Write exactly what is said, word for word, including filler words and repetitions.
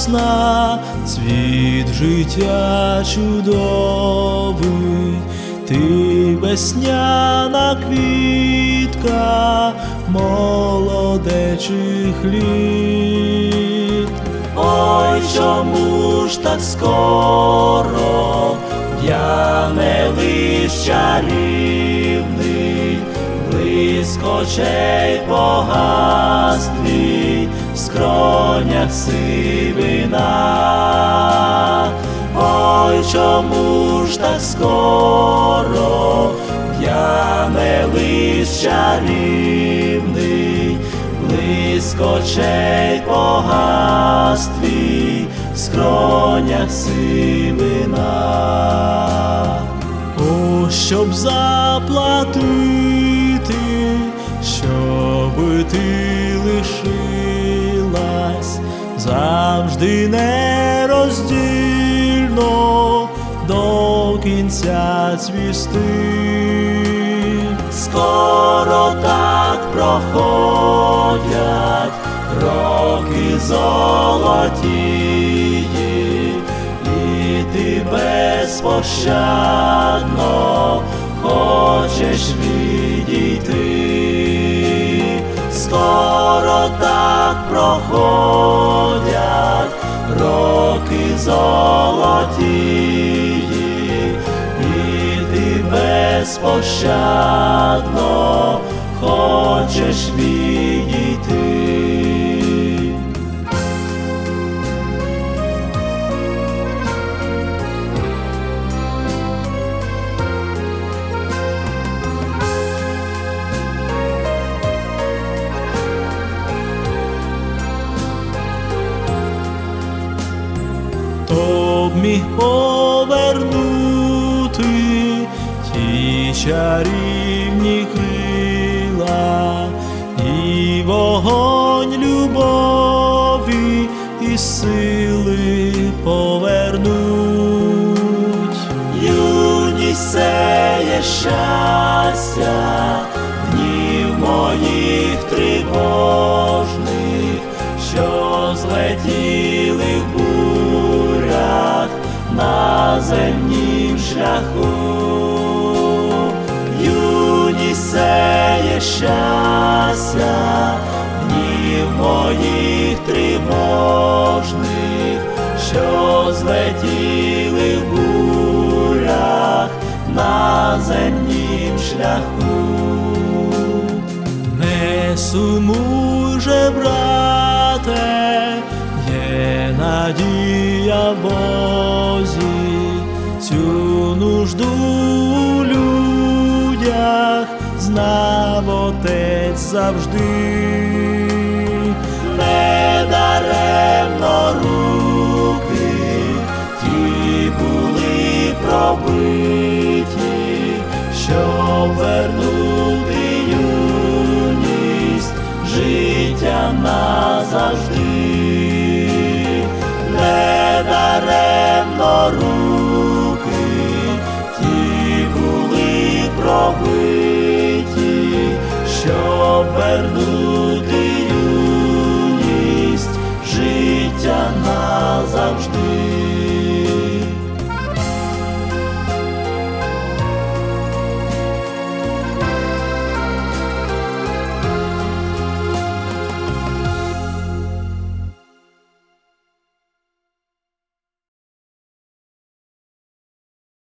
весна, цвіт життя чудовий, ти весняна квітка молодечих літ. Ой, чому ж так скоро в'яне лист чарівний, близько очей погас твій, в скронях сивина. Ой, чому ж так скоро в'яне лист чарівний, близько очей погас твій, в скронях сивина. О, щоб заплатити, щоби ти лишилась завжди нероздільно до кінця цвісти. Скоро так проходять роки золотії, і ти безпощадно хочеш відійти. Скоро так проходять роки золотії, і ти безпощадно хочеш відійти. Хто б міг повернути ті чарівні крила і вогонь любові і сили повернуть? Юність сеє щастя днів моїх тривожних, що злетіли в бурях на земнім шляху. Юність сеє щастя днів моїх тривожних, що злетіли в бурях на земнім шляху. Не сумуй же, брате, є надія в Бозі, цю нужду у людях знав Отець завжди. Недаремно руки ті були пробиті, щоб вернути юність життя назавжди. Недаремно руки